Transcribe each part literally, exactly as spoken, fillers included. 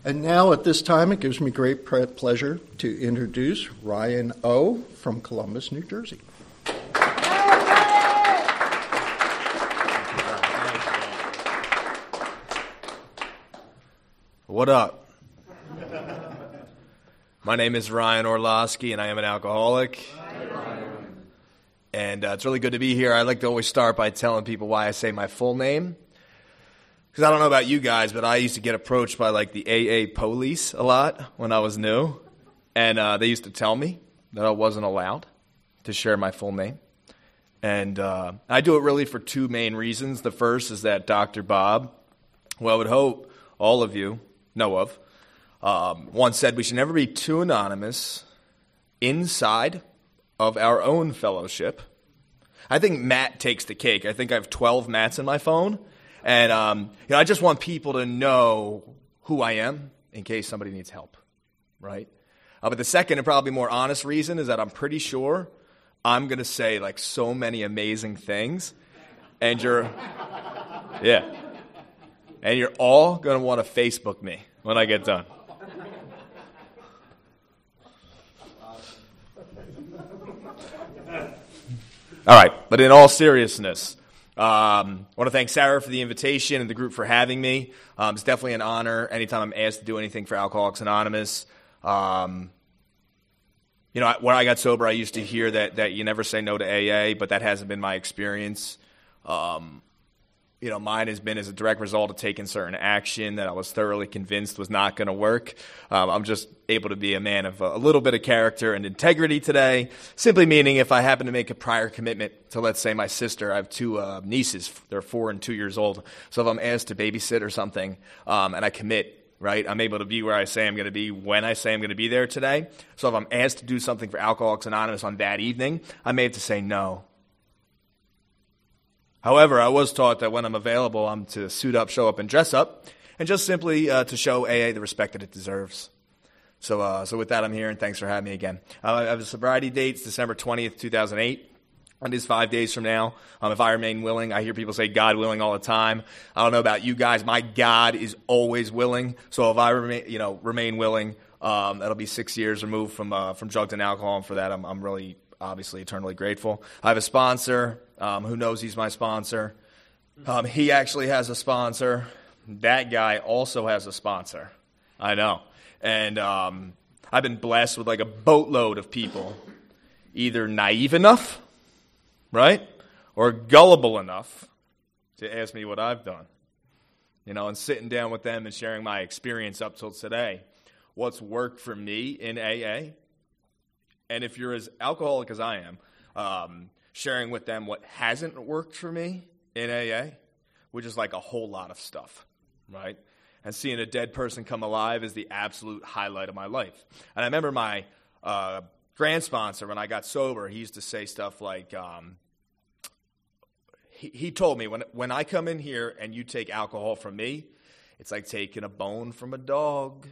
And now at this time, it gives me great pre- pleasure to introduce Ryan O. from Columbus, New Jersey. What up? My name is Ryan Orlowski, and I am an alcoholic. And uh, it's really good to be here. I like to always start by telling people why I say my full name. Because I don't know about you guys, but I used to get approached by like the A A police a lot when I was new. And uh, they used to tell me that I wasn't allowed to share my full name. And uh, I do it really for two main reasons. The first is that Doctor Bob, who I would hope all of you know of, um, once said we should never be too anonymous inside of our own fellowship. I think Matt takes the cake. I think I have twelve Matts in my phone. And um, you know, I just want people to know who I am in case somebody needs help, right? Uh, but the second and probably more honest reason is that I'm pretty sure I'm going to say like so many amazing things. And you're, yeah. And you're all going to want to Facebook me when I get done. All right, but in all seriousness, um, I want to thank Sarah for the invitation and the group for having me. Um, it's definitely an honor anytime I'm asked to do anything for Alcoholics Anonymous. Um, you know, when I got sober, I used to hear that that you never say no to A A, but that hasn't been my experience. Um, you know, mine has been as a direct result of taking certain action that I was thoroughly convinced was not going to work. Um, I'm just able to be a man of a, a little bit of character and integrity today, simply meaning if I happen to make a prior commitment to, let's say, my sister, I have two uh, nieces, they're four and two years old, so if I'm asked to babysit or something, um, and I commit, right, I'm able to be where I say I'm going to be when I say I'm going to be there today. So if I'm asked to do something for Alcoholics Anonymous on that evening, I may have to say no. However, I was taught that when I'm available, I'm to suit up, show up, and dress up, and just simply uh, to show A A the respect that it deserves. So uh, so with that, I'm here, and thanks for having me again. Uh, I have a sobriety date, it's December twentieth, two thousand eight. It is five days from now. Um, if I remain willing, I hear people say God willing all the time. I don't know about you guys. My God is always willing. So if I remain, you know, remain willing, um, that'll be six years removed from uh, from drugs and alcohol, and for that, I'm, I'm really obviously eternally grateful. I have a sponsor um, who knows he's my sponsor. Um, he actually has a sponsor. That guy also has a sponsor. I know. And um, I've been blessed with like a boatload of people, either naive enough, right, or gullible enough to ask me what I've done. You know, and sitting down with them and sharing my experience up till today. What's worked for me in A A. And if you're as alcoholic as I am, um, sharing with them what hasn't worked for me in A A, which is like a whole lot of stuff, right? And seeing a dead person come alive is the absolute highlight of my life. And I remember my uh, grand sponsor, when I got sober, he used to say stuff like, um, he, he told me, when, when I come in here and you take alcohol from me, it's like taking a bone from a dog.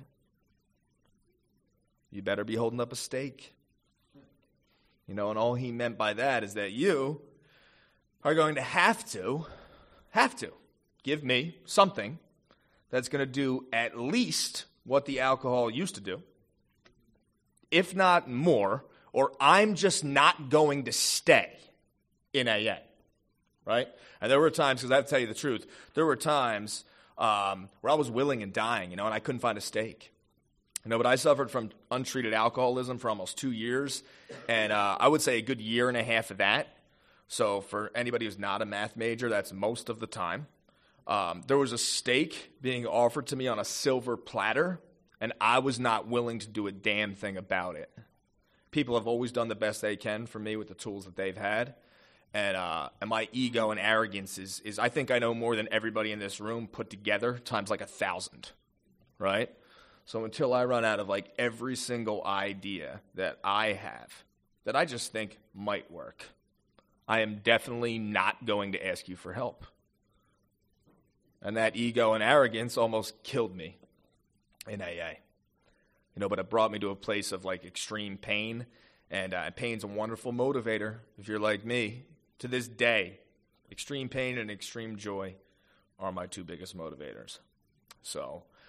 You better be holding up a steak. You know, and all he meant by that is that you are going to have to, have to, give me something that's going to do at least what the alcohol used to do, if not more, or I'm just not going to stay in A A, right? And there were times, because I have to tell you the truth, there were times um, where I was willing and dying, you know, and I couldn't find a steak. You know, but I suffered from untreated alcoholism for almost two years, and uh, I would say a good year and a half of that. So for anybody who's not a math major, that's most of the time. Um, there was a steak being offered to me on a silver platter, and I was not willing to do a damn thing about it. People have always done the best they can for me with the tools that they've had, and uh, and my ego and arrogance is, is I think I know more than everybody in this room put together times like a thousand, right? So until I run out of like every single idea that I have that I just think might work, I am definitely not going to ask you for help. And that ego and arrogance almost killed me in A A. You know, but it brought me to a place of like extreme pain, and uh, pain's a wonderful motivator if you're like me. To this day, extreme pain and extreme joy are my two biggest motivators. So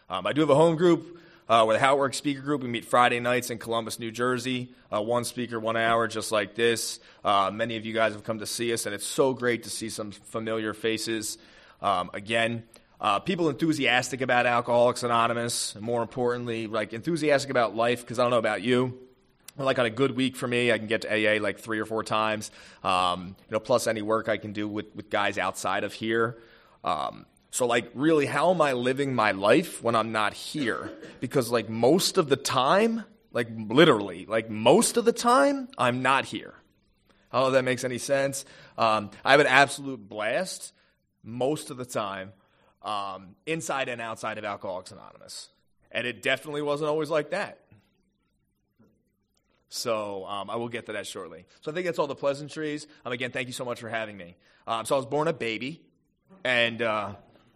Um, I do have a home group uh, with a How It Works speaker group. We meet Friday nights in Columbus, New Jersey. Uh, one speaker, one hour, just like this. Uh, many of you guys have come to see us, and it's so great to see some familiar faces. Um, again, uh, people enthusiastic about Alcoholics Anonymous, and more importantly, like enthusiastic about life, because I don't know about you. Like on a good week for me, I can get to A A like three or four times, um, you know, plus any work I can do with, with guys outside of here. Um, so like really, how am I living my life when I'm not here? Because like most of the time, like literally, like most of the time, I'm not here. I don't know if that makes any sense. Um, I have an absolute blast most of the time, um, inside and outside of Alcoholics Anonymous. And it definitely wasn't always like that. So um, I will get to that shortly. So I think that's all the pleasantries. Um, again, thank you so much for having me. Um, so I was born a baby, and uh,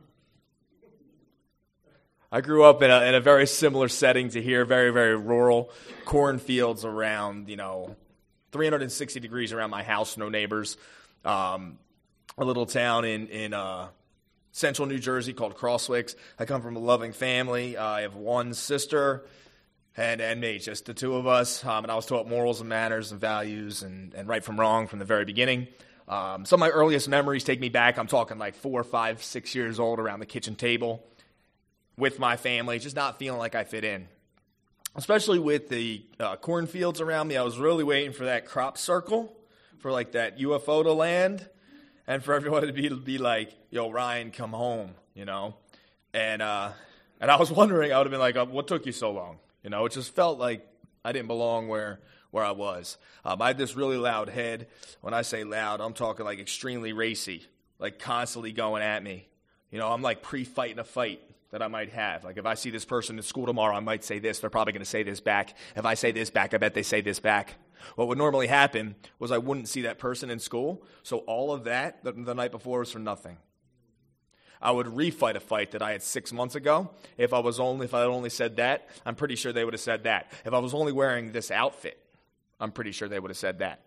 I grew up in a, in a very similar setting to here, very, very rural, cornfields around, you know, three hundred sixty degrees around my house, no neighbors. Um, a little town in, in uh, central New Jersey called Crosswicks. I come from a loving family. Uh, I have one sister. And, and me, just the two of us, um, and I was taught morals and manners and values and, and right from wrong from the very beginning. Um, some of my earliest memories take me back. I'm talking like four, five, six years old around the kitchen table with my family, just not feeling like I fit in. Especially with the uh, cornfields around me, I was really waiting for that crop circle, for like that U F O to land, and for everyone to be, to be like, yo, Ryan, come home, you know? And, uh, and I was wondering, I would have been like, oh, what took you so long? You know, it just felt like I didn't belong where where I was. Um, I had this really loud head. When I say loud, I'm talking like extremely racy, like constantly going at me. You know, I'm like pre-fighting a fight that I might have. Like if I see this person in school tomorrow, I might say this. They're probably going to say this back. If I say this back, I bet they say this back. What would normally happen was I wouldn't see that person in school. So all of that the, the night before was for nothing. I would refight a fight that I had six months ago. If I was only, if I had only said that, I'm pretty sure they would have said that. If I was only wearing this outfit, I'm pretty sure they would have said that.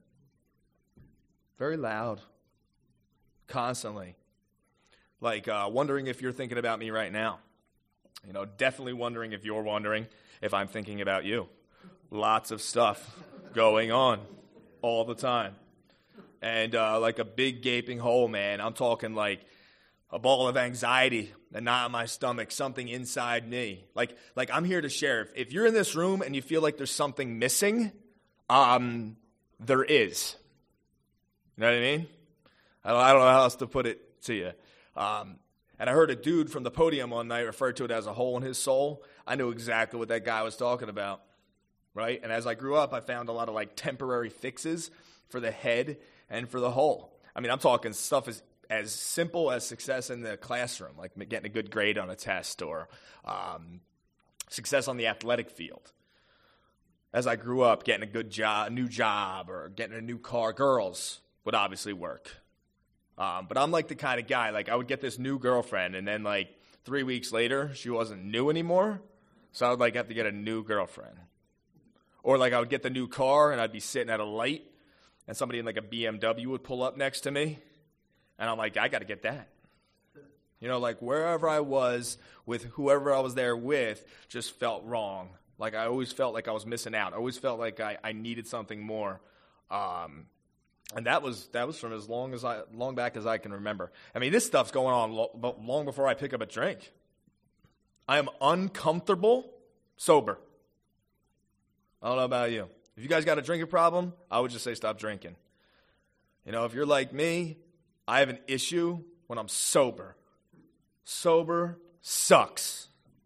Very loud, constantly, like uh, wondering if you're thinking about me right now. You know, definitely wondering if you're wondering if I'm thinking about you. Lots of stuff going on all the time, and uh, like a big gaping hole, man. I'm talking like a ball of anxiety, a knot in my stomach, something inside me. Like, like I'm here to share. If, if you're in this room and you feel like there's something missing, um, there is. You know what I mean? I don't, I don't know how else to put it to you. Um, and I heard a dude from the podium one night refer to it as a hole in his soul. I knew exactly what that guy was talking about, right? And as I grew up, I found a lot of like temporary fixes for the head and for the hole. I mean, I'm talking stuff as as simple as success in the classroom, like getting a good grade on a test, or um, success on the athletic field. As I grew up, getting a good job, new job, or getting a new car, girls would obviously work. Um, but I'm like the kind of guy, like I would get this new girlfriend, and then like three weeks later, she wasn't new anymore, so I would like have to get a new girlfriend. Or like I would get the new car, and I'd be sitting at a light, and somebody in like a B M W would pull up next to me. And I'm like, I got to get that. You know, like wherever I was with whoever I was there with just felt wrong. Like I always felt like I was missing out. I always felt like I, I needed something more. Um, and that was that was from as long as I long back as I can remember. I mean, this stuff's going on lo- long before I pick up a drink. I am uncomfortable sober. I don't know about you. If you guys got a drinking problem, I would just say stop drinking. You know, if you're like me, I have an issue when I'm sober. Sober sucks.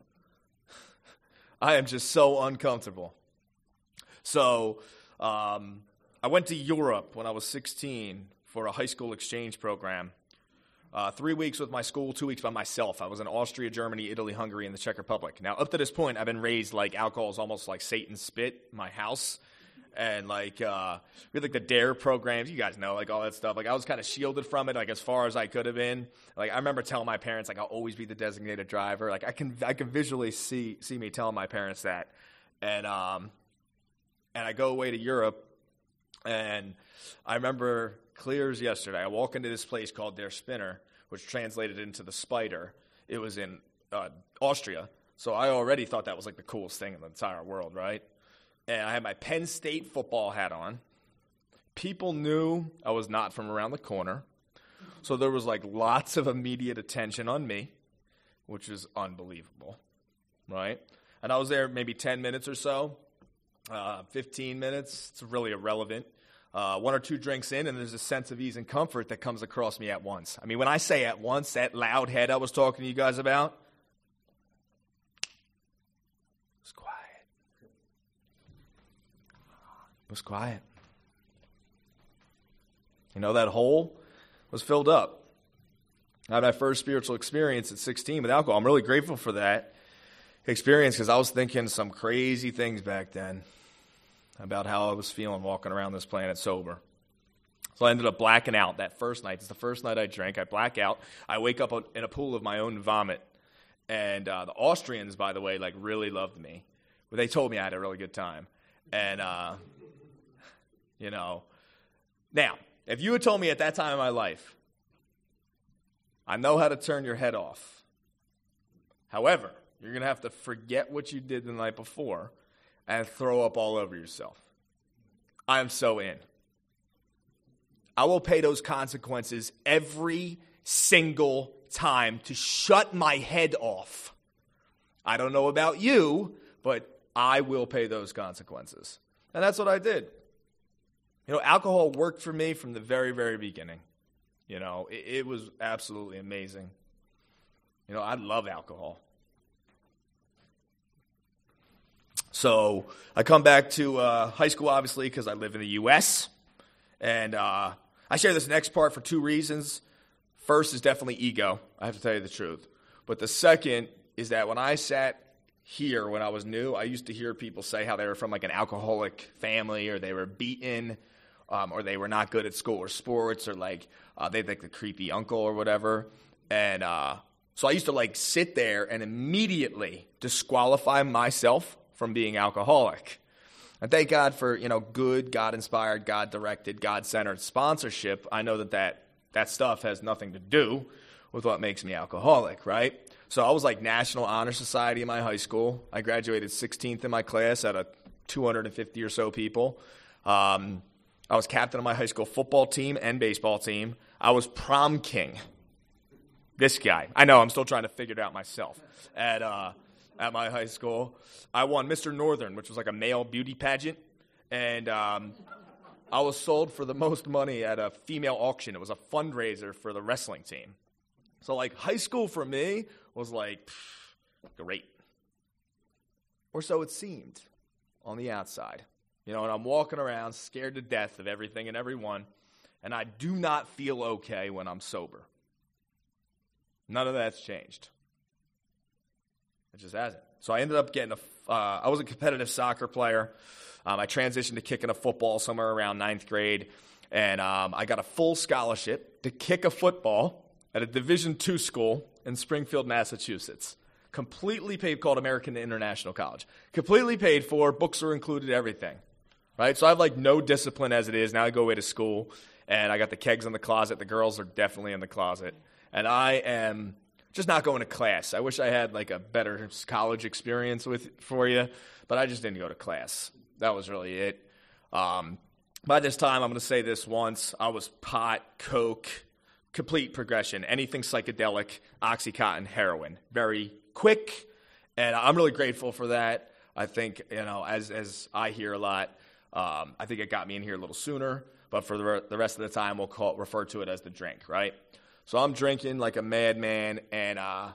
I am just so uncomfortable. So um, I went to Europe when I was sixteen for a high school exchange program. Uh, three weeks with my school, two weeks by myself. I was in Austria, Germany, Italy, Hungary, and the Czech Republic. Now, up to this point, I've been raised like alcohol is almost like Satan's spit in my house. And like uh, we had like the DARE programs, you guys know, like all that stuff. Like I was kind of shielded from it, like as far as I could have been. Like I remember telling my parents, like I'll always be the designated driver. Like I can, I can visually see see me telling my parents that. And um, and I go away to Europe, and I remember clear as yesterday. I walk into this place called Der Spinner, which translated into the Spider. It was in uh, Austria. So I already thought that was like the coolest thing in the entire world, right? And I had my Penn State football hat on. People knew I was not from around the corner. So there was like lots of immediate attention on me, which is unbelievable, right? And I was there maybe ten minutes or so, uh, fifteen minutes. It's really irrelevant. Uh, one or two drinks in, and there's a sense of ease and comfort that comes across me at once. I mean, when I say at once, that loud head I was talking to you guys about, it was quiet. It was quiet. You know, that hole was filled up. I had my first spiritual experience at sixteen with alcohol. I'm really grateful for that experience because I was thinking some crazy things back then about how I was feeling walking around this planet sober. So I ended up blacking out that first night. It's the first night I drank. I black out. I wake up in a pool of my own vomit. And uh, the Austrians, by the way, like really loved me. But they told me I had a really good time. And, uh, you know, now, if you had told me at that time in my life, I know how to turn your head off. However, you're going to have to forget what you did the night before and throw up all over yourself. I am so in. I will pay those consequences every single time to shut my head off. I don't know about you, but I will pay those consequences. And that's what I did. You know, alcohol worked for me from the very, very beginning. You know, it, it was absolutely amazing. You know, I love alcohol. So I come back to uh, high school, obviously, because I live in the U S And uh, I share this next part for two reasons. First is definitely ego. I have to tell you the truth. But the second is that when I sat here when I was new, I used to hear people say how they were from like an alcoholic family or they were beaten um, or they were not good at school or sports or like uh, they like the creepy uncle or whatever. And uh, so I used to like sit there and immediately disqualify myself from being alcoholic. And thank God for, you know, good, God-inspired, God-directed, God-centered sponsorship. I know that, that that stuff has nothing to do with what makes me alcoholic, right? So I was like National Honor Society in my high school. I graduated sixteenth in my class out of two hundred fifty or so people. Um, I was captain of my high school football team and baseball team. I was prom king. This guy. I know, I'm still trying to figure it out myself. At uh, at my high school, I won Mister Northern, which was like a male beauty pageant. And um, I was sold for the most money at a female auction. It was a fundraiser for the wrestling team. So like high school for me was like, pff, great. Or so it seemed on the outside. You know, and I'm walking around scared to death of everything and everyone, and I do not feel okay when I'm sober. None of that's changed. It just hasn't. So I ended up getting a, uh, I was a competitive soccer player. Um, I transitioned to kicking a football somewhere around ninth grade, and um, I got a full scholarship to kick a football at a Division two school in Springfield, Massachusetts. Completely paid, called American International College. Completely paid for, books are included, everything. Right? So I have like no discipline as it is. Now I go away to school, and I got the kegs in the closet. The girls are definitely in the closet. And I am just not going to class. I wish I had like a better college experience with for you, but I just didn't go to class. That was really it. Um, by this time, I'm going to say this once, I was pot, coke, complete progression, anything psychedelic, Oxycontin, heroin. Very quick, and I'm really grateful for that. I think, you know, as as I hear a lot, um, I think it got me in here a little sooner, but for the, re- the rest of the time, we'll call refer to it as the drink, right? So I'm drinking like a madman, and, uh,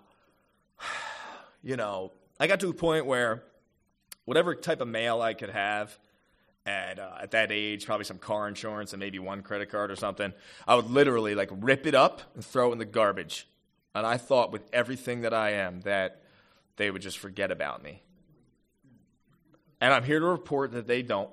you know, I got to a point where whatever type of mail I could have at, uh, at that age, probably some car insurance and maybe one credit card or something, I would literally like rip it up and throw it in the garbage. And I thought with everything that I am that they would just forget about me. And I'm here to report that they don't.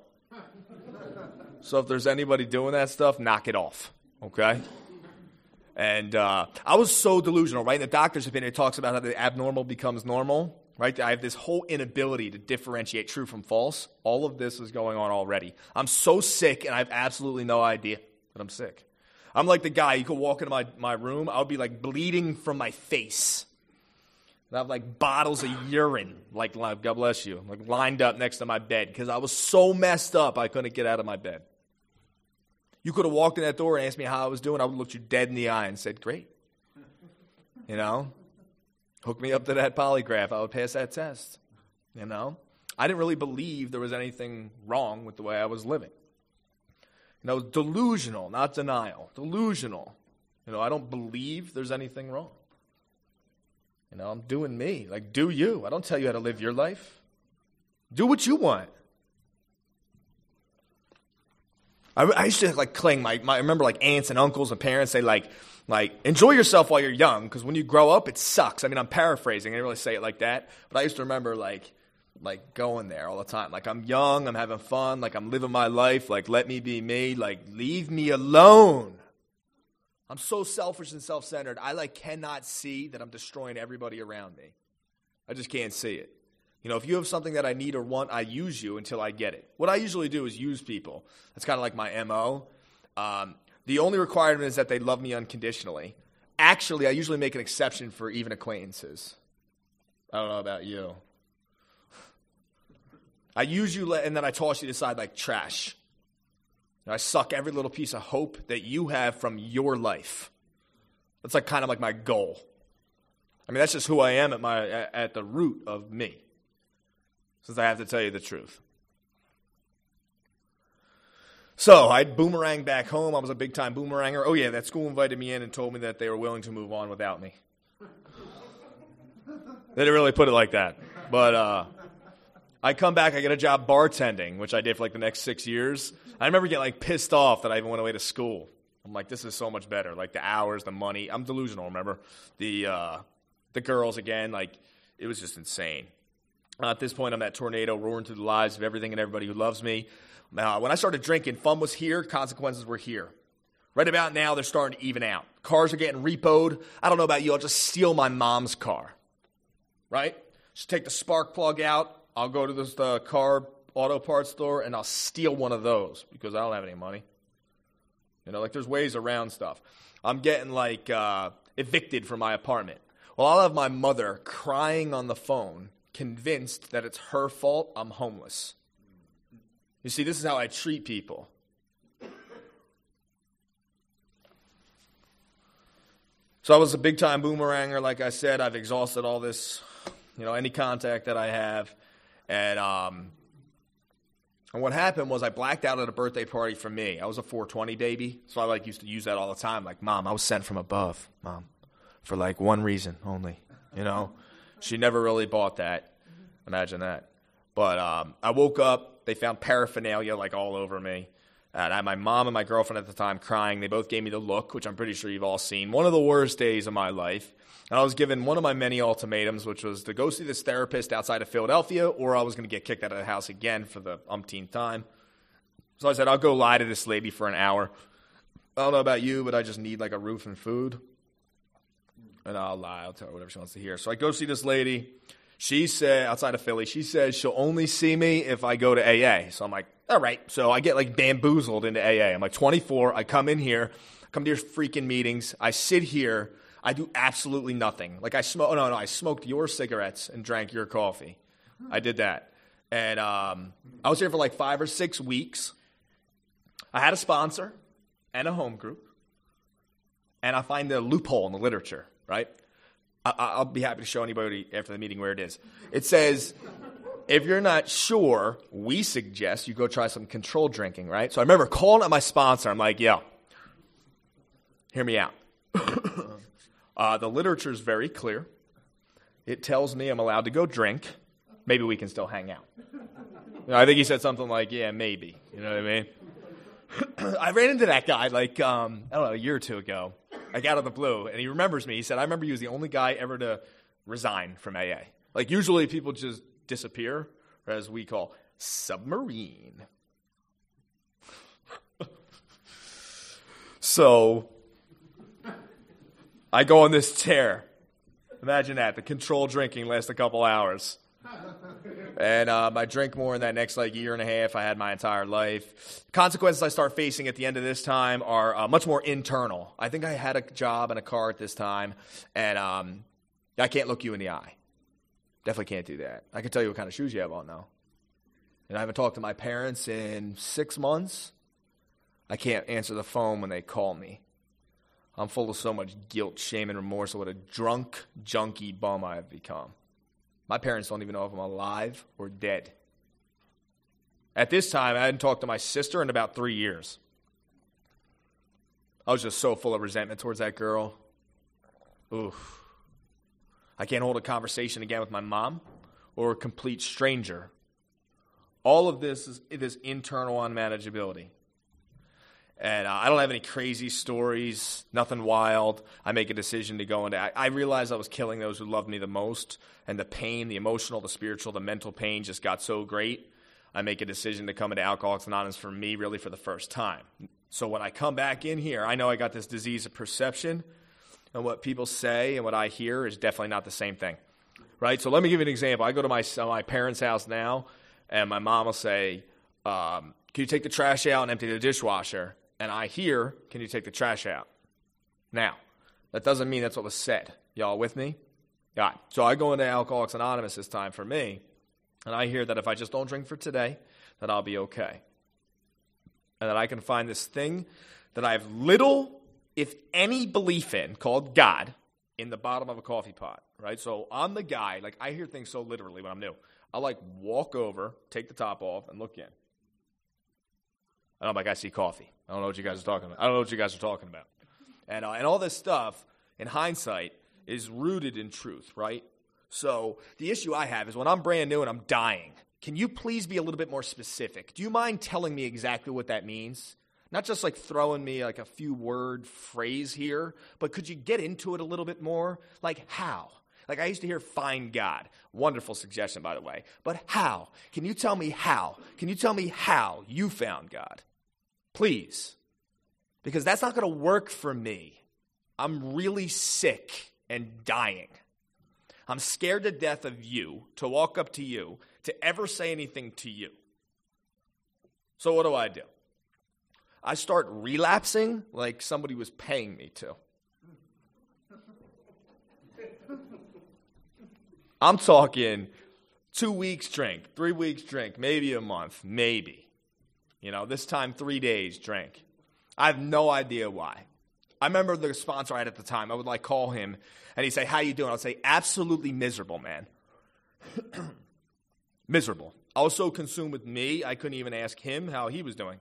So if there's anybody doing that stuff, knock it off, okay? And uh, I was so delusional, right? In the doctor's opinion, it talks about how the abnormal becomes normal, right? I have this whole inability to differentiate true from false. All of this is going on already. I'm so sick, and I have absolutely no idea that I'm sick. I'm like the guy, you could walk into my, my room, I would be like bleeding from my face. And I have like bottles of urine, like, God bless you, like lined up next to my bed because I was so messed up I couldn't get out of my bed. You could have walked in that door and asked me how I was doing. I would have looked you dead in the eye and said, great. You know? Hook me up to that polygraph. I would pass that test. You know? I didn't really believe there was anything wrong with the way I was living. You know, delusional, not denial. Delusional. You know, I don't believe there's anything wrong. You know, I'm doing me. Like, do you. I don't tell you how to live your life. Do what you want. I, I used to, like, cling. My, my, I remember, like, aunts and uncles and parents say, like, like enjoy yourself while you're young, because when you grow up, it sucks. I mean, I'm paraphrasing. I didn't really say it like that. But I used to remember, like, like going there all the time. Like, I'm young. I'm having fun. Like, I'm living my life. Like, let me be me. Like, leave me alone. I'm so selfish and self-centered, I like cannot see that I'm destroying everybody around me. I just can't see it. You know, if you have something that I need or want, I use you until I get it. What I usually do is use people. That's kind of like my M O. Um, the only requirement is that they love me unconditionally. Actually, I usually make an exception for even acquaintances. I don't know about you. I use you and then I toss you aside like trash. I suck every little piece of hope that you have from your life. That's like kind of like my goal. I mean, that's just who I am at my at the root of me. Since I have to tell you the truth. So I boomeranged back home. I was a big time boomeranger. Oh yeah, that school invited me in and told me that they were willing to move on without me. They didn't really put it like that, but uh, I come back, I get a job bartending, which I did for like the next six years. I remember getting like pissed off that I even went away to school. I'm like, this is so much better. Like the hours, the money. I'm delusional, remember? The uh, the girls, again, like it was just insane. Uh, at this point, I'm that tornado roaring through the lives of everything and everybody who loves me. Uh, when I started drinking, fun was here, consequences were here. Right about now, they're starting to even out. Cars are getting repoed. I don't know about you, I'll just steal my mom's car. Right? Just take the spark plug out. I'll go to this the car auto parts store and I'll steal one of those because I don't have any money. You know, like there's ways around stuff. I'm getting like uh, evicted from my apartment. Well, I'll have my mother crying on the phone, convinced that it's her fault I'm homeless. You see, this is how I treat people. So I was a big-time boomeranger, like I said. I've exhausted all this, you know, any contact that I have. And um, and what happened was I blacked out at a birthday party for me. I was a four twenty baby, so I like used to use that all the time. Like, Mom, I was sent from above, Mom, for like one reason only, you know. She never really bought that. Imagine that. But um, I woke up. They found paraphernalia like all over me. And I had my mom and my girlfriend at the time crying. They both gave me the look, which I'm pretty sure you've all seen. One of the worst days of my life. And I was given one of my many ultimatums, which was to go see this therapist outside of Philadelphia, or I was going to get kicked out of the house again for the umpteenth time. So I said, I'll go lie to this lady for an hour. I don't know about you, but I just need like a roof and food. And I'll lie. I'll tell her whatever she wants to hear. So I go see this lady. She said, outside of Philly, she says she'll only see me if I go to A A. So I'm like, all right. So I get like bamboozled into A A. I'm like twenty-four. I come in here, come to your freaking meetings. I sit here. I do absolutely nothing. Like I smoke. Oh, no, no. I smoked your cigarettes and drank your coffee. I did that. And um, I was here for like five or six weeks. I had a sponsor and a home group. And I find the loophole in the literature, right? I- I'll be happy to show anybody after the meeting where it is. It says, if you're not sure, we suggest you go try some controlled drinking, right? So I remember calling up my sponsor. I'm like, yo, hear me out. uh, the literature is very clear. It tells me I'm allowed to go drink. Maybe we can still hang out. You know, I think he said something like, yeah, maybe. You know what I mean? I ran into that guy like, um, I don't know, a year or two ago. Like out of the blue, and he remembers me. He said, I remember you was the only guy ever to resign from A A. Like usually people just disappear, or as we call, submarine. So I go on this tear. Imagine that. The controlled drinking lasts a couple hours. And um, I drink more in that next like year and a half I had my entire life. Consequences I start facing at the end of this time are uh, much more internal. I think I had a job and a car at this time, and um, I can't look you in the eye. Definitely can't do that. I can tell you what kind of shoes you have on, though. And I haven't talked to my parents in six months. I can't answer the phone when they call me. I'm full of so much guilt, shame, and remorse of what a drunk, junkie bum I have become. My parents don't even know if I'm alive or dead. At this time, I hadn't talked to my sister in about three years. I was just so full of resentment towards that girl. Oof. I can't hold a conversation again with my mom or a complete stranger. All of this is this internal unmanageability. And uh, I don't have any crazy stories, nothing wild. I make a decision to go into, I, I realized I was killing those who loved me the most, and the pain, the emotional, the spiritual, the mental pain just got so great. I make a decision to come into Alcoholics Anonymous for me, really for the first time. So when I come back in here, I know I got this disease of perception, and what people say and what I hear is definitely not the same thing, right? So let me give you an example. I go to my, uh, my parents' house now, and my mom will say, um, can you take the trash out and empty the dishwasher? And I hear, can you take the trash out? Now, that doesn't mean that's what was said. Y'all with me? Yeah. So I go into Alcoholics Anonymous this time for me, and I hear that if I just don't drink for today, that I'll be okay. And that I can find this thing that I have little, if any, belief in, called God, in the bottom of a coffee pot, right? So I'm the guy, like I hear things so literally when I'm new. I'll like walk over, take the top off, and look in. And I'm like, I see coffee. I don't know what you guys are talking about. I don't know what you guys are talking about. And uh, and all this stuff, in hindsight, is rooted in truth, right? So the issue I have is when I'm brand new and I'm dying, can you please be a little bit more specific? Do you mind telling me exactly what that means? Not just like throwing me like a few word phrase here, but could you get into it a little bit more? Like how? Like I used to hear find God. Wonderful suggestion, by the way. But how? Can you tell me how? Can you tell me how you found God? Please. Because that's not going to work for me. I'm really sick and dying. I'm scared to death of you, to walk up to you, to ever say anything to you. So what do I do? I start relapsing like somebody was paying me to. I'm talking two weeks drink, three weeks drink, maybe a month, maybe. You know, this time three days drink. I have no idea why. I remember the sponsor I had at the time. I would like call him and he'd say, how you doing? I'd say, absolutely miserable, man. Miserable. I was so consumed with me, I couldn't even ask him how he was doing.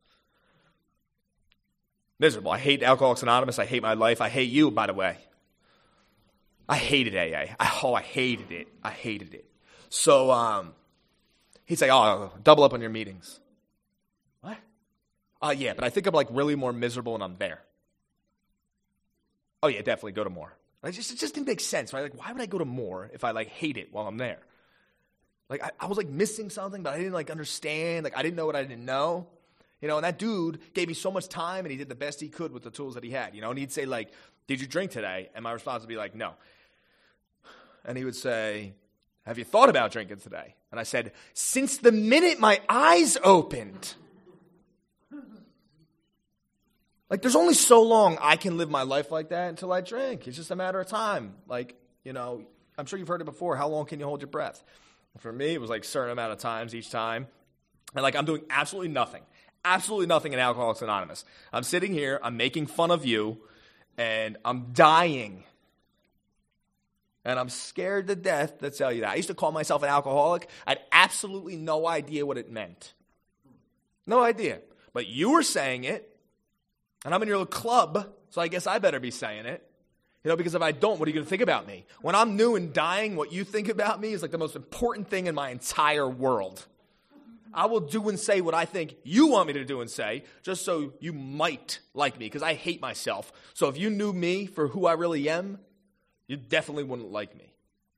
Miserable. I hate Alcoholics Anonymous. I hate my life. I hate you, by the way. I hated A A. Oh, I hated it. I hated it. So um, he'd say, oh, double up on your meetings. What? Oh, uh, yeah, but I think I'm like really more miserable when I'm there. Oh, yeah, definitely go to more. I just, it just didn't make sense, right? Like, why would I go to more if I like hate it while I'm there? Like, I, I was like missing something, but I didn't like understand. Like, I didn't know what I didn't know. You know, and that dude gave me so much time and he did the best he could with the tools that he had. You know, and he'd say like, did you drink today? And my response would be like, no. And he would say, have you thought about drinking today? And I said, since the minute my eyes opened. Like, there's only so long I can live my life like that until I drink. It's just a matter of time. Like, you know, I'm sure you've heard it before. How long can you hold your breath? For me, it was like a certain amount of times each time. And like, I'm doing absolutely nothing. Absolutely nothing in Alcoholics Anonymous. I'm sitting here, I'm making fun of you, and I'm dying. And I'm scared to death to tell you that. I used to call myself an alcoholic. I had absolutely no idea what it meant. No idea. But you were saying it, and I'm in your little club, so I guess I better be saying it. You know, because if I don't, what are you going to think about me? When I'm new and dying, what you think about me is like the most important thing in my entire world. I will do and say what I think you want me to do and say, just so you might like me, because I hate myself. So if you knew me for who I really am, you definitely wouldn't like me.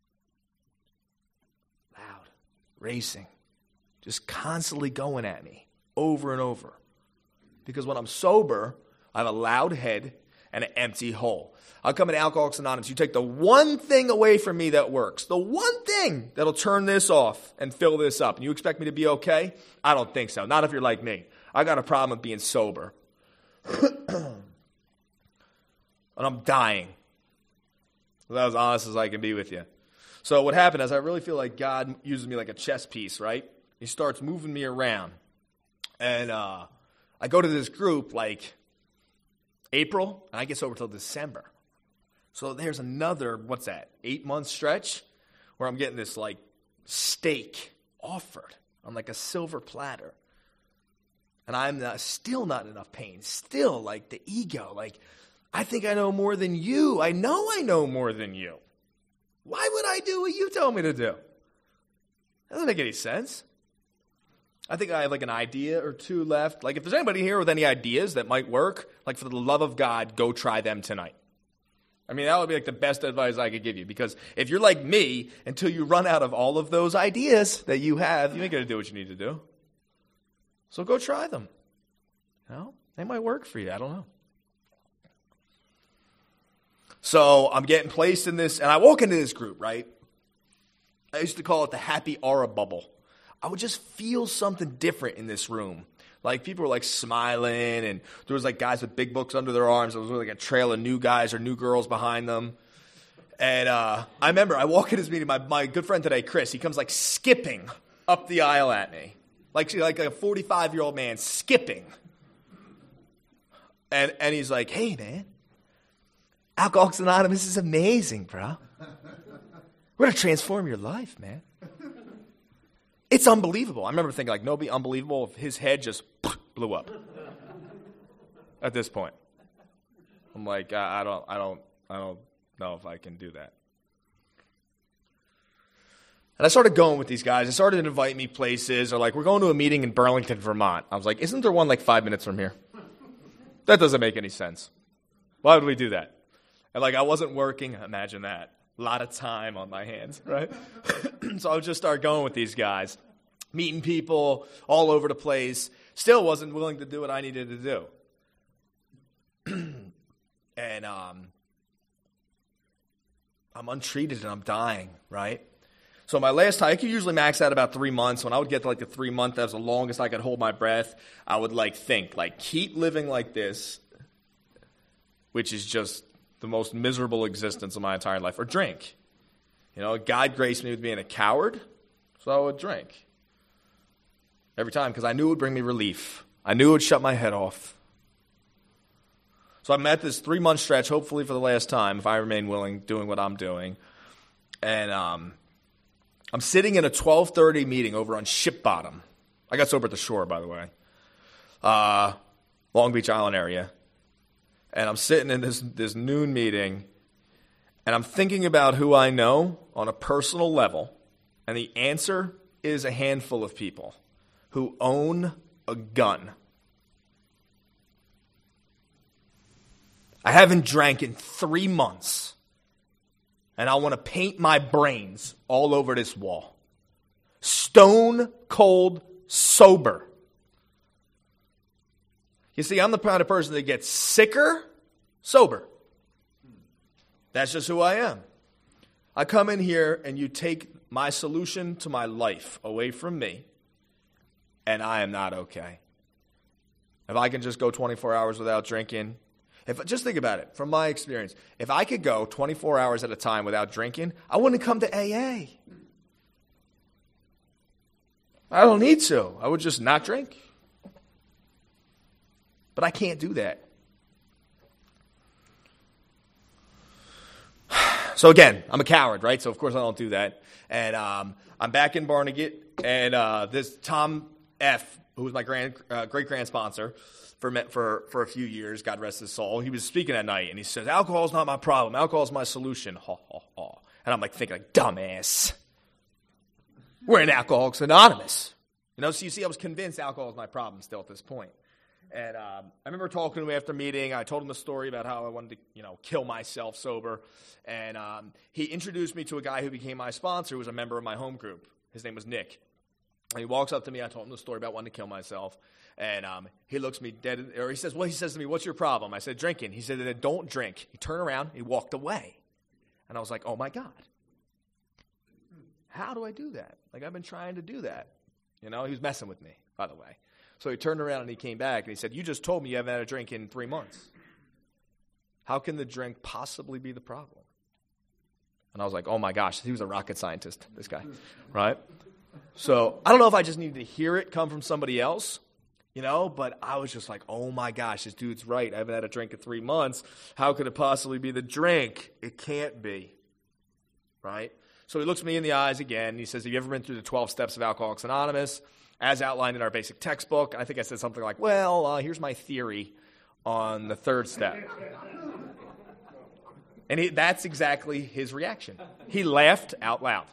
Loud, racing, just constantly going at me over and over. Because when I'm sober, I have a loud head and an empty hole. I'll come into Alcoholics Anonymous. You take the one thing away from me that works, the one thing that'll turn this off and fill this up, and you expect me to be okay? I don't think so. Not if you're like me. I got a problem with being sober. And I'm dying. That's as honest as I can be with you. So what happened is I really feel like God uses me like a chess piece, right? He starts moving me around. And uh, I go to this group like April, and I get sober till December. So there's another, what's that, eight-month stretch where I'm getting this like steak offered on like a silver platter. And I'm not, still not in enough pain. Still like the ego, like I think I know more than you. I know I know more than you. Why would I do what you tell me to do? That doesn't make any sense. I think I have like an idea or two left. Like if there's anybody here with any ideas that might work, like for the love of God, go try them tonight. I mean, that would be like the best advice I could give you. Because if you're like me, until you run out of all of those ideas that you have, you ain't going to do what you need to do. So go try them. You know, they might work for you. I don't know. So I'm getting placed in this, and I walk into this group, right? I used to call it the happy aura bubble. I would just feel something different in this room. Like people were like smiling, and there was like guys with big books under their arms. There was like a trail of new guys or new girls behind them. And uh, I remember I walk in this meeting, my, my good friend today, Chris, he comes like skipping up the aisle at me. Like, like a forty-five-year-old man skipping. And, and he's like, hey, man, Alcoholics Anonymous is amazing, bro. We're going to transform your life, man. It's unbelievable. I remember thinking, like, no, it'd be unbelievable if his head just blew up at this point. I'm like, I, I don't, I don't, I don't know if I can do that. And I started going with these guys. They started to invite me places, or like, we're going to a meeting in Burlington, Vermont. I was like, isn't there one like five minutes from here? That doesn't make any sense. Why would we do that? And like, I wasn't working. Imagine that. A lot of time on my hands, right? So I would just start going with these guys, meeting people all over the place. Still wasn't willing to do what I needed to do. And um, I'm untreated and I'm dying, right? So my last time, I could usually max out about three months. When I would get to like the three month, that was the longest I could hold my breath. I would like think, like keep living like this, which is just the most miserable existence of my entire life, or drink. You know, God graced me with being a coward, so I would drink. Every time, because I knew it would bring me relief. I knew it would shut my head off. So I'm at this three-month stretch, hopefully for the last time, if I remain willing, doing what I'm doing. And um, I'm sitting in a twelve thirty meeting over on Ship Bottom. I got sober at the shore, by the way. Uh, Long Beach Island area. And I'm sitting in this, this noon meeting, and I'm thinking about who I know on a personal level, and the answer is a handful of people who own a gun. I haven't drank in three months, and I want to paint my brains all over this wall. Stone cold sober. You see, I'm the kind of person that gets sicker, sober. That's just who I am. I come in here and you take my solution to my life away from me, and I am not okay. If I can just go twenty-four hours without drinking, if just think about it, from my experience, if I could go twenty-four hours at a time without drinking, I wouldn't come to A A. I don't need to. I would just not drink. But I can't do that. So again, I'm a coward, right? So of course I don't do that. And um, I'm back in Barnegat, and uh, this Tom F., who was my grand, uh, great-grand sponsor for, for, for a few years, God rest his soul, he was speaking at night, and he says, alcohol's not my problem. Alcohol's my solution. Ha, ha, ha. And I'm like thinking, like, dumbass. We're in Alcoholics Anonymous. You know, so you see, I was convinced alcohol is my problem still at this point. And um, I remember talking to him after meeting. I told him the story about how I wanted to, you know, kill myself sober. And um, he introduced me to a guy who became my sponsor, who was a member of my home group. His name was Nick. And he walks up to me. I told him the story about wanting to kill myself. And um, he looks me dead, or he says, well, he says to me, what's your problem? I said, drinking. He said, don't drink. He turned around. He walked away. And I was like, oh, my God. How do I do that? Like, I've been trying to do that. You know, he was messing with me, by the way. So he turned around and he came back and he said, you just told me you haven't had a drink in three months. How can the drink possibly be the problem? And I was like, oh my gosh, he was a rocket scientist, this guy, right? So I don't know if I just needed to hear it come from somebody else, you know, but I was just like, oh my gosh, this dude's right. I haven't had a drink in three months. How could it possibly be the drink? It can't be, right? So he looks me in the eyes again, and he says, have you ever been through the twelve steps of Alcoholics Anonymous, as outlined in our basic textbook? I think I said something like, well, uh, here's my theory on the third step. And he, that's exactly his reaction. He laughed out loud.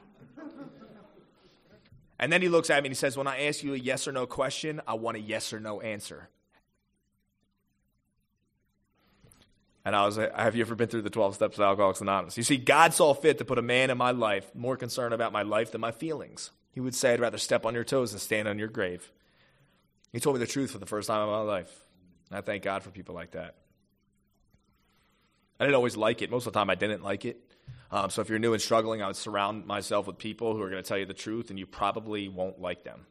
And then he looks at me and he says, when I ask you a yes or no question, I want a yes or no answer. And I was like, have you ever been through the twelve steps of Alcoholics Anonymous? You see, God saw fit to put a man in my life more concerned about my life than my feelings. He would say, I'd rather step on your toes than stand on your grave. He told me the truth for the first time in my life. And I thank God for people like that. I didn't always like it. Most of the time I didn't like it. Um, so if you're new and struggling, I would surround myself with people who are going to tell you the truth, and you probably won't like them.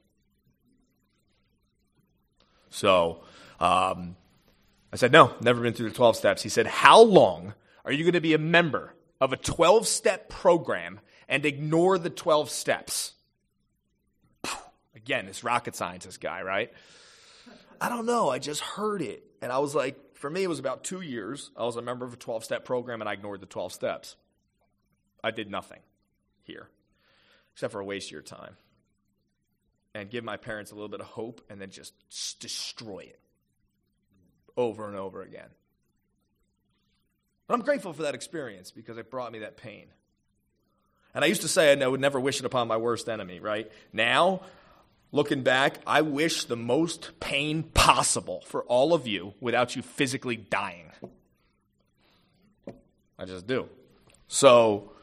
So um, I said, no, never been through the twelve steps. He said, how long are you going to be a member of a twelve-step program and ignore the twelve steps? Again, this rocket scientist guy, right? I don't know. I just heard it. And I was like, for me, it was about two years. I was a member of a twelve-step program, and I ignored the twelve steps. I did nothing here, except for waste your time and give my parents a little bit of hope and then just destroy it over and over again. But I'm grateful for that experience because it brought me that pain. And I used to say I would never wish it upon my worst enemy, right? Now, looking back, I wish the most pain possible for all of you without you physically dying. I just do. So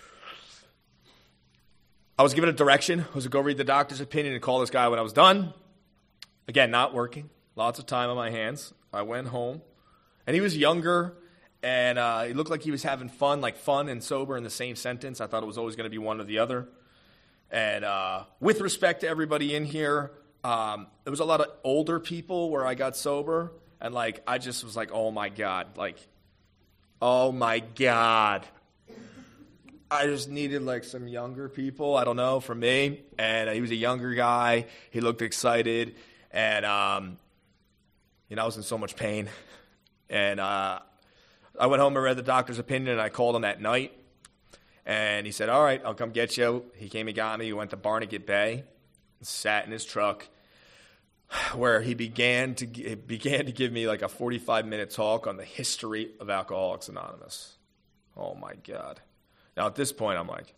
I was given a direction. I was to go read the doctor's opinion and call this guy when I was done. Again, not working. Lots of time on my hands. I went home. And he was younger, and uh, he looked like he was having fun, like fun and sober in the same sentence. I thought it was always going to be one or the other. And uh, with respect to everybody in here, um, there was a lot of older people where I got sober. And, like, I just was like, oh, my God. Like, oh, my God. I just needed, like, some younger people, I don't know, for me. And uh, he was a younger guy. He looked excited. And, um, you know, I was in so much pain. And uh, I went home and read the doctor's opinion, and I called him that night. And he said, all right, I'll come get you. He came and got me. We went to Barnegat Bay, sat in his truck, where he began to began to give me like a forty-five minute talk on the history of Alcoholics Anonymous. Oh, my God. Now, at this point, I'm like,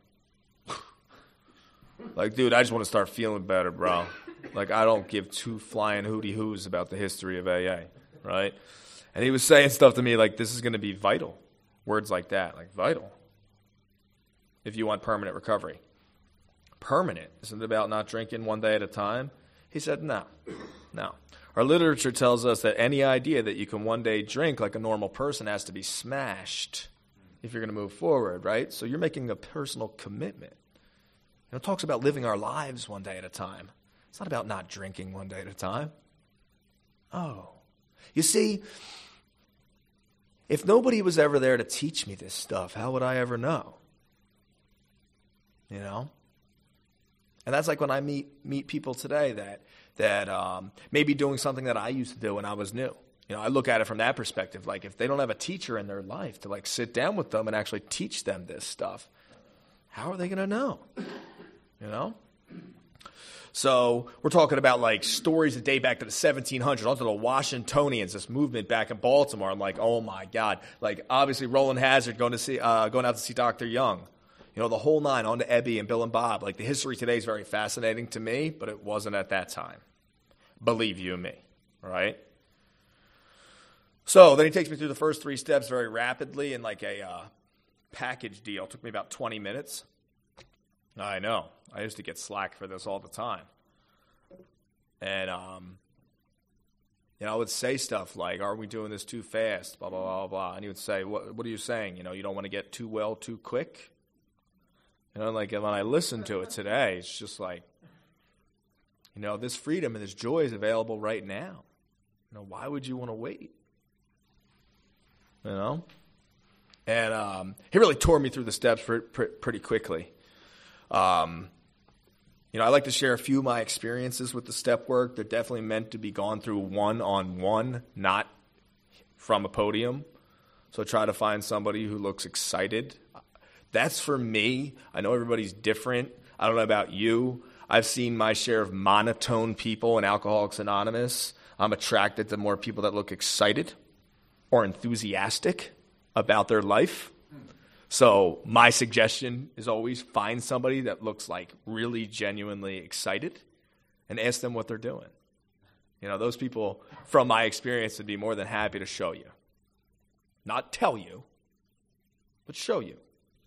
like, dude, I just want to start feeling better, bro. Like, I don't give two flying hooty-hoos about the history of A A, right? And he was saying stuff to me like, this is going to be vital. Words like that, like vital. If you want permanent recovery. Permanent? Isn't it about not drinking one day at a time? He said, no, no. Our literature tells us that any idea that you can one day drink like a normal person has to be smashed if you're going to move forward, right? So you're making a personal commitment. You know, it talks about living our lives one day at a time. It's not about not drinking one day at a time. Oh. You see, if nobody was ever there to teach me this stuff, how would I ever know? You know? And that's like when I meet meet people today that that um, may be doing something that I used to do when I was new. You know, I look at it from that perspective. Like, if they don't have a teacher in their life to, like, sit down with them and actually teach them this stuff, how are they going to know? You know? So we're talking about, like, stories that date back to the seventeen hundreds, onto the Washingtonians, this movement back in Baltimore. I'm like, oh, my God. Like, obviously, Roland Hazard going to see, uh, going out to see Doctor Young. You know, the whole nine, on to Ebby and Bill and Bob. Like, the history today is very fascinating to me, but it wasn't at that time. Believe you me, right? So then he takes me through the first three steps very rapidly in like a uh, package deal. It took me about twenty minutes. I know. I used to get slack for this all the time. And, um, you know, I would say stuff like, are we doing this too fast, blah, blah, blah, blah. And he would say, what, what are you saying? You know, you don't want to get too well too quick? You know, like when I listen to it today, it's just like, you know, this freedom and this joy is available right now. You know, why would you want to wait? You know? And um, he really tore me through the steps pre- pre- pretty quickly. Um, you know, I like to share a few of my experiences with the step work. They're definitely meant to be gone through one-on-one, not from a podium. So try to find somebody who looks excited. That's for me. I know everybody's different. I don't know about you. I've seen my share of monotone people in Alcoholics Anonymous. I'm attracted to more people that look excited or enthusiastic about their life. So my suggestion is always find somebody that looks like really genuinely excited and ask them what they're doing. You know, those people, from my experience, would be more than happy to show you. Not tell you, but show you.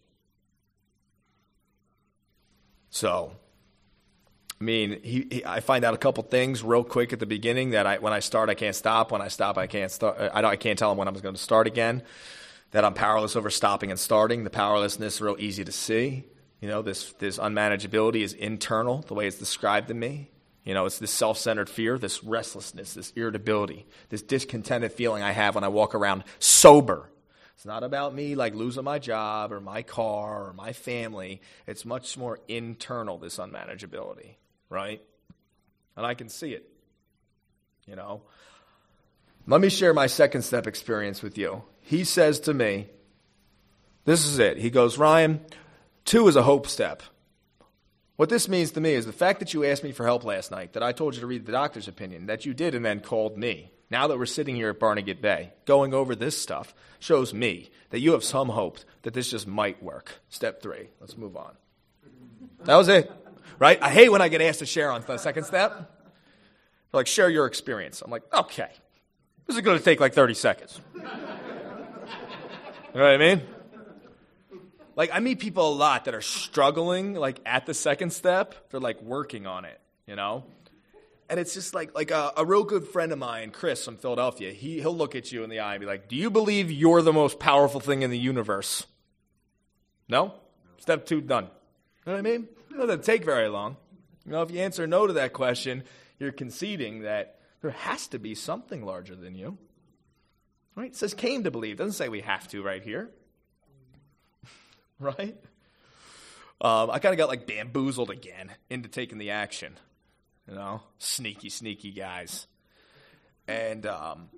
So, I mean, he, he, I find out a couple things real quick at the beginning that I, when I start, I can't stop. When I stop, I can't start. I, don't, I can't tell him when I'm going to start again. That I'm powerless over stopping and starting. The powerlessness is real easy to see. You know, this this unmanageability is internal, the way it's described to me. You know, it's this self-centered fear, this restlessness, this irritability, this discontented feeling I have when I walk around sober. It's not about me like losing my job or my car or my family. It's much more internal, this unmanageability, right? And I can see it, you know. Let me share my second step experience with you. He says to me, this is it. He goes, Ryan, two is a hope step. What this means to me is the fact that you asked me for help last night, that I told you to read the doctor's opinion, that you did and then called me. Now that we're sitting here at Barnegat Bay, going over this stuff, shows me that you have some hope that this just might work. Step three. Let's move on. That was it. Right? I hate when I get asked to share on the second step. They're like, share your experience. I'm like, okay. This is going to take like thirty seconds. You know what I mean? Like, I meet people a lot that are struggling, like, at the second step. They're, like, working on it, you know? And it's just like, like a, a real good friend of mine, Chris from Philadelphia, he, he'll look at you in the eye and be like, do you believe you're the most powerful thing in the universe? No? Step two, done. You know what I mean? It doesn't take very long. You know, if you answer no to that question, you're conceding that there has to be something larger than you. Right? It says came to believe. It doesn't say we have to right here. Right? Um, I kind of got like bamboozled again into taking the action. You know? Sneaky, sneaky guys. And, um,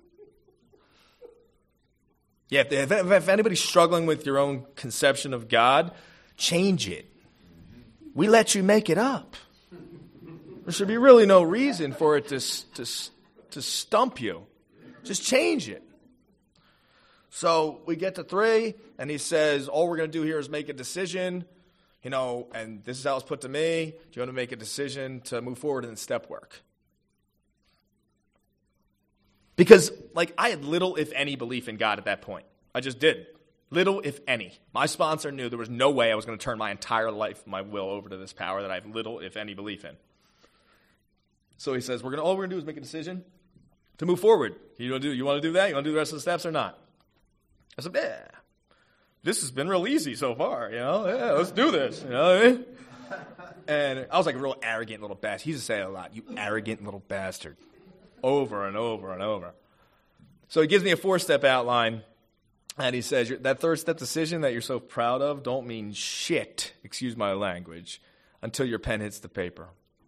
yeah, if, if, if anybody's struggling with your own conception of God, change it. We let you make it up. There should be really no reason for it to, to, to stump you. Just change it. So we get to three, and he says, all we're going to do here is make a decision, you know, and this is how it's put to me. Do you want to make a decision to move forward in step work? Because, like, I had little, if any, belief in God at that point. I just did. Little, if any. My sponsor knew there was no way I was going to turn my entire life, my will, over to this power that I have little, if any, belief in. So he says, we're gonna all we're gonna do is make a decision to move forward. You want to do you want to do that? You want to do the rest of the steps or not? I said, yeah. This has been real easy so far, you know. Yeah, let's do this. You know what I mean? And I was like a real arrogant little bastard. He used to say it a lot, you arrogant little bastard. Over and over and over. So he gives me a four-step outline, and he says, that third step decision that you're so proud of don't mean shit, excuse my language, until your pen hits the paper.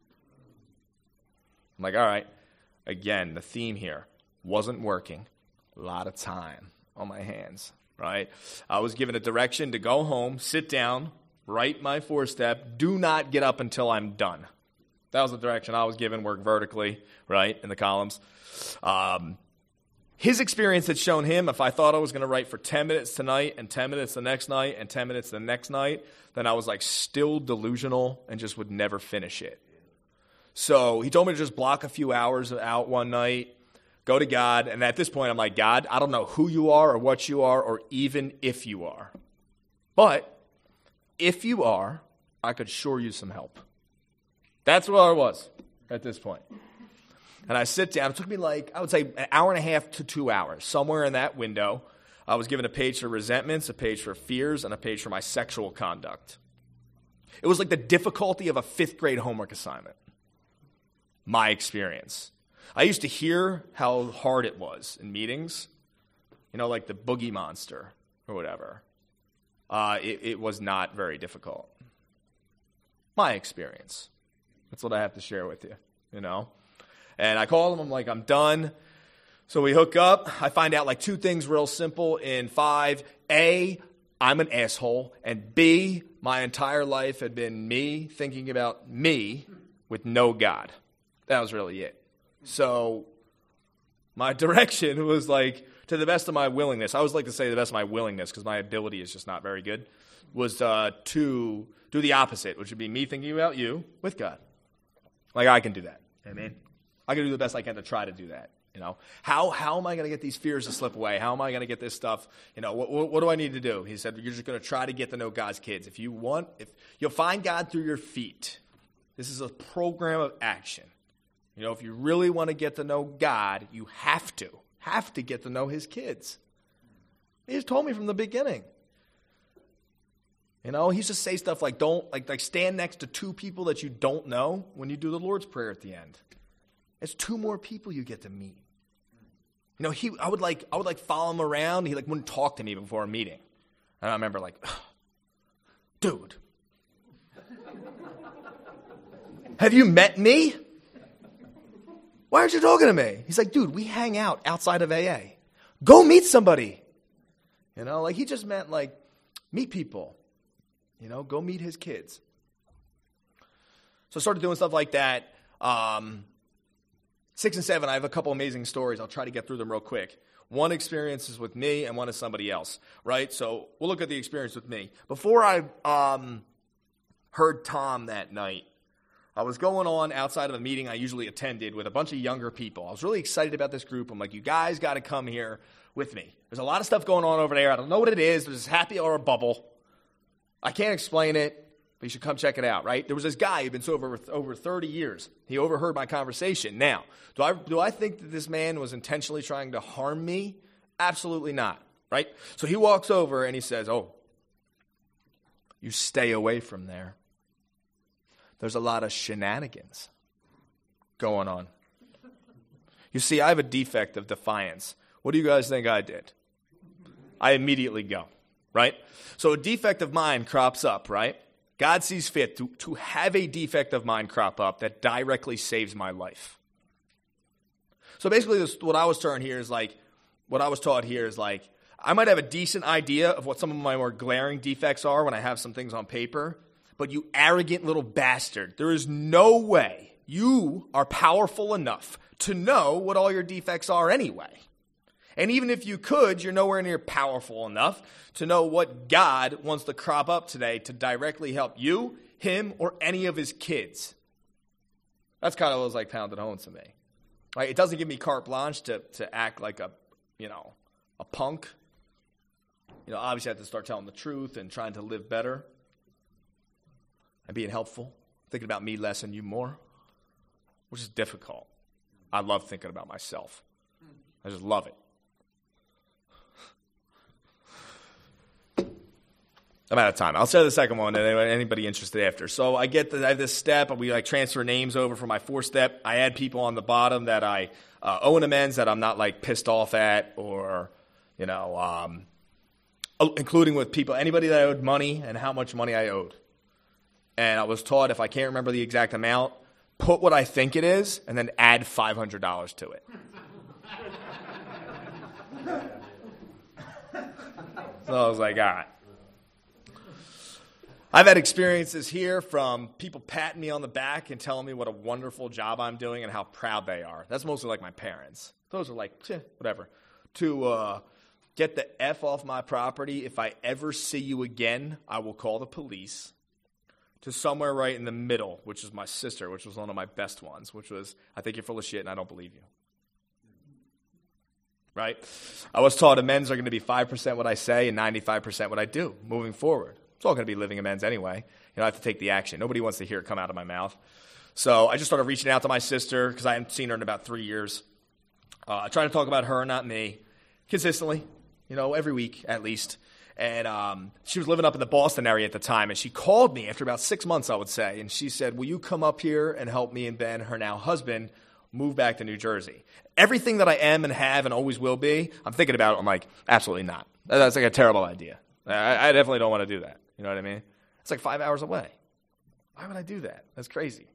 I'm like, all right. Again, the theme here wasn't working. A lot of time on my hands, right? I was given a direction to go home, sit down, write my four-step, do not get up until I'm done. That was the direction I was given, work vertically, right, in the columns. Um, his experience had shown him if I thought I was going to write for ten minutes tonight and ten minutes the next night and ten minutes the next night, then I was like still delusional and just would never finish it. So he told me to just block a few hours out one night, go to God, and at this point I'm like, God, I don't know who you are or what you are or even if you are. But if you are, I could sure use some help. That's where I was at this point. And I sit down. It took me like, I would say, an hour and a half to two hours. Somewhere in that window, I was given a page for resentments, a page for fears, and a page for my sexual conduct. It was like the difficulty of a fifth grade homework assignment. My experience. I used to hear how hard it was in meetings. You know, like the boogie monster. or whatever, uh, it, it was not very difficult. My experience. That's what I have to share with you, you know. And I call him, I'm like, I'm done. So we hook up. I find out like two things real simple in five. A, I'm an asshole. And B, my entire life had been me thinking about me with no God. That was really it. So my direction was like, to the best of my willingness, I always like to say the best of my willingness because my ability is just not very good, was uh, to do the opposite, which would be me thinking about you with God. Like, I can do that. Amen. I can do the best I can to try to do that. You know, how how am I going to get these fears to slip away? How am I going to get this stuff? You know, what, what, what do I need to do? He said, you're just going to try to get to know God's kids. If you want, if you'll find God through your feet. This is a program of action. You know, if you really want to get to know God, you have to, have to get to know his kids. He just told me from the beginning. You know, he used to say stuff like, don't, like, like stand next to two people that you don't know when you do the Lord's Prayer at the end. It's two more people you get to meet. You know, he, I would like, I would like follow him around. He like wouldn't talk to me before a meeting. And I remember like, dude, have you met me? Why aren't you talking to me? He's like, dude, we hang out outside of A A. Go meet somebody. You know, like he just meant like, meet people. You know, go meet his kids. So I started doing stuff like that. Um, six and seven, I have a couple amazing stories. I'll try to get through them real quick. One experience is with me and one is somebody else, right? So we'll look at the experience with me. Before I um, heard Tom that night, I was going on outside of a meeting I usually attended with a bunch of younger people. I was really excited about this group. I'm like, you guys got to come here with me. There's a lot of stuff going on over there. I don't know what it is. There's happy hour bubble. I can't explain it, but you should come check it out, right? There was this guy who'd been sober for over thirty years. He overheard my conversation. Now, do I, do I think that this man was intentionally trying to harm me? Absolutely not, right? So he walks over and he says, oh, you stay away from there. There's a lot of shenanigans going on. You see, I have a defect of defiance. What do you guys think I did? I immediately go, right? So a defect of mine crops up, right? God sees fit to, to have a defect of mine crop up that directly saves my life. So basically this, what I was taught here is like, what I was taught here is like, I might have a decent idea of what some of my more glaring defects are when I have some things on paper, but you arrogant little bastard, there is no way you are powerful enough to know what all your defects are anyway. And even if you could, you're nowhere near powerful enough to know what God wants to crop up today to directly help you, him, or any of his kids. That's kind of what was like pounded home to me. Right? It doesn't give me carte blanche to, to act like a, you know, a punk. You know, obviously I have to start telling the truth and trying to live better and being helpful, thinking about me less and you more, which is difficult. I love thinking about myself. I just love it. I'm out of time. I'll share the second one, and anybody interested after. So I get the, I have this step, and we like transfer names over from my fourth step. I add people on the bottom that I uh, owe an amends that I'm not like pissed off at, or you know, um, including with people, anybody that I owed money and how much money I owed. And I was taught if I can't remember the exact amount, put what I think it is, and then add five hundred dollars to it. So I was like, all right. I've had experiences here from people patting me on the back and telling me what a wonderful job I'm doing and how proud they are. That's mostly like my parents. Those are like, eh, whatever. To uh, get the F off my property, if I ever see you again, I will call the police. To somewhere right in the middle, which is my sister, which was one of my best ones, which was, I think you're full of shit and I don't believe you. Right? I was taught amends are going to be five percent what I say and ninety-five percent what I do moving forward. It's all going to be living amends anyway. You know, I have to take the action. Nobody wants to hear it come out of my mouth. So I just started reaching out to my sister because I hadn't seen her in about three years. Uh, trying to talk about her, not me, consistently, you know, every week at least. And um, she was living up in the Boston area at the time, and she called me after about six months, I would say, and she said, will you come up here and help me and Ben, her now husband, move back to New Jersey. Everything that I am and have and always will be, I'm thinking about it, I'm like, absolutely not. That's like a terrible idea. I, I definitely don't want to do that. You know what I mean? It's like five hours away. Why would I do that? That's crazy.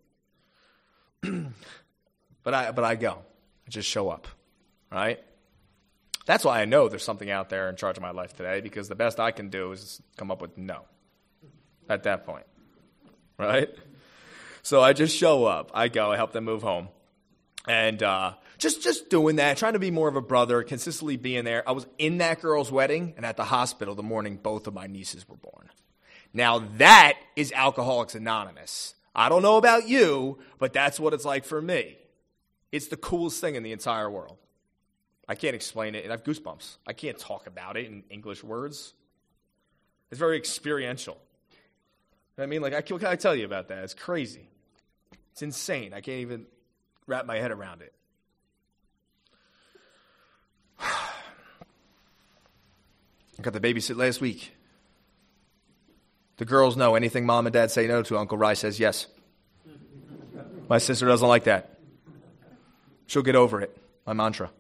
but I but I go. I just show up, right? That's why I know there's something out there in charge of my life today, because the best I can do is come up with no at that point, right? So I just show up. I go. I help them move home. And uh, just, just doing that, trying to be more of a brother, consistently being there. I was in that girl's wedding, and at the hospital the morning both of my nieces were born. Now that is Alcoholics Anonymous. I don't know about you, but that's what it's like for me. It's the coolest thing in the entire world. I can't explain it, and I have goosebumps. I can't talk about it in English words. It's very experiential. You know what I mean? Like, I, what can I tell you about that? It's crazy. It's insane. I can't even wrap my head around it. I got the babysit last week. The girls know anything mom and dad say no to, Uncle Rye says yes. My sister doesn't like that. She'll get over it. My mantra.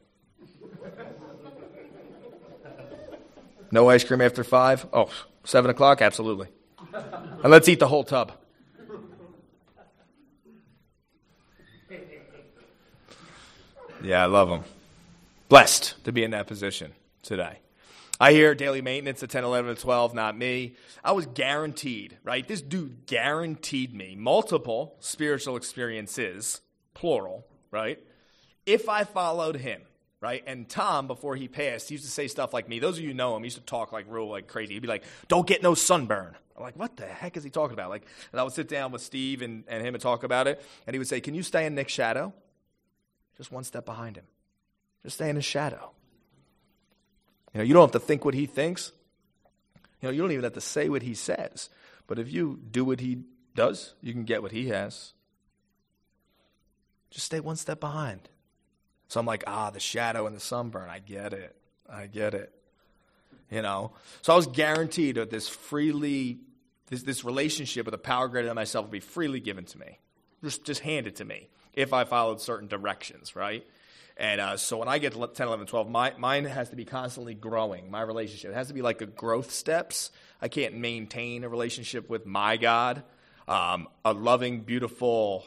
No ice cream after five? Oh, seven o'clock? Absolutely. And let's eat the whole tub. Yeah, I love them. Blessed to be in that position today. I hear daily maintenance at ten, eleven, and twelve, not me. I was guaranteed, right? This dude guaranteed me multiple spiritual experiences, plural, right? If I followed him, right? And Tom, before he passed, he used to say stuff like me. Those of you who know him, he used to talk like real like crazy. He'd be like, don't get no sunburn. I'm like, what the heck is he talking about? Like, and I would sit down with Steve and, and him and talk about it. And he would say, can you stay in Nick's shadow? Just one step behind him. Just stay in his shadow. You know, you don't have to think what he thinks. You know, you don't even have to say what he says. But if you do what he does, you can get what he has. Just stay one step behind. So I'm like, ah, the shadow and the sunburn. I get it. I get it. You know? So I was guaranteed that this freely, this, this relationship with a power greater than myself would be freely given to me. Just, just handed to me if I followed certain directions, right? And uh, so when I get to ten, eleven, twelve, my, mine has to be constantly growing, my relationship. It has to be like a growth steps. I can't maintain a relationship with my God. Um, a loving, beautiful,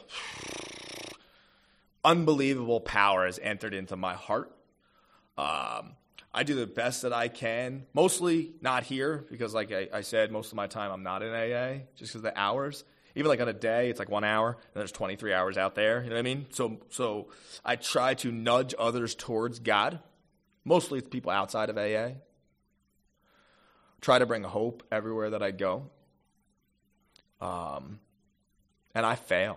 unbelievable power has entered into my heart. Um, I do the best that I can, mostly not here, because like I, I said, most of my time I'm not in A A, just because of the hours. Even like on a day, it's like one hour, and there's twenty-three hours out there. You know what I mean? So so I try to nudge others towards God. Mostly it's people outside of A A. Try to bring hope everywhere that I go. Um, and I fail.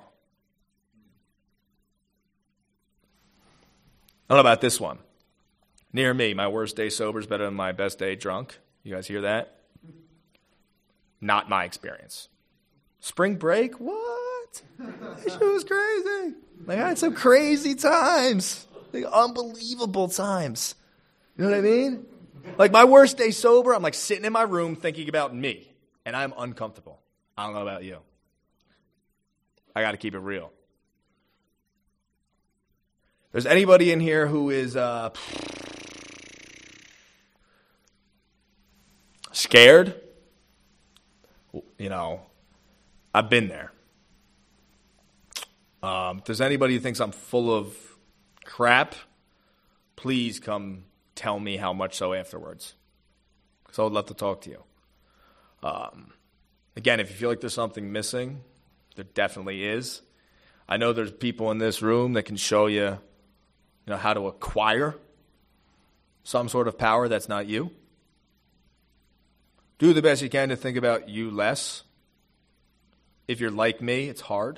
I don't know about this one. Near me, my worst day sober is better than my best day drunk. You guys hear that? Not my experience. Spring break? What? That shit was crazy. Like, I had some crazy times. Like, unbelievable times. You know what I mean? Like, my worst day sober, I'm like sitting in my room thinking about me. And I'm uncomfortable. I don't know about you. I got to keep it real. There's anybody in here who is uh, scared? You know, I've been there. Um, if there's anybody who thinks I'm full of crap, please come tell me how much so afterwards. Because I would love to talk to you. Um, again, if you feel like there's something missing, there definitely is. I know there's people in this room that can show you, you know, how to acquire some sort of power that's not you. Do the best you can to think about you less. If you're like me, it's hard.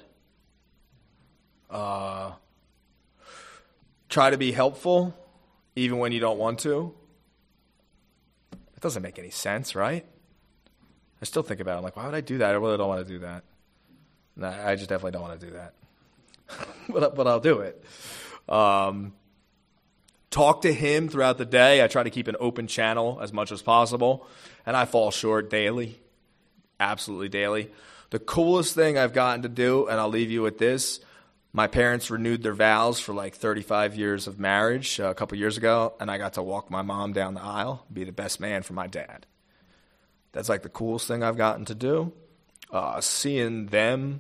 Uh, try to be helpful, even when you don't want to. It doesn't make any sense, right? I still think about it. I'm like, why would I do that? I really don't want to do that. No, I just definitely don't want to do that. but, but I'll do it. Um, talk to him throughout the day. I try to keep an open channel as much as possible. And I fall short daily. Absolutely daily. The coolest thing I've gotten to do, and I'll leave you with this, My parents renewed their vows for like thirty-five years of marriage uh, a couple years ago, and I got to walk my mom down the aisle, be the best man for my dad. That's like the coolest thing I've gotten to do. Uh, seeing them,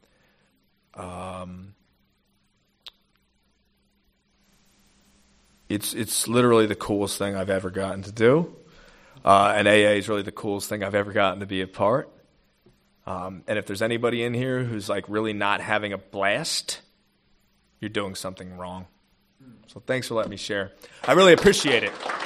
um, it's it's literally the coolest thing I've ever gotten to do. Uh, and A A is really the coolest thing I've ever gotten to be a part. Um, and if there's anybody in here who's like really not having a blast, you're doing something wrong. So thanks for letting me share. I really appreciate it.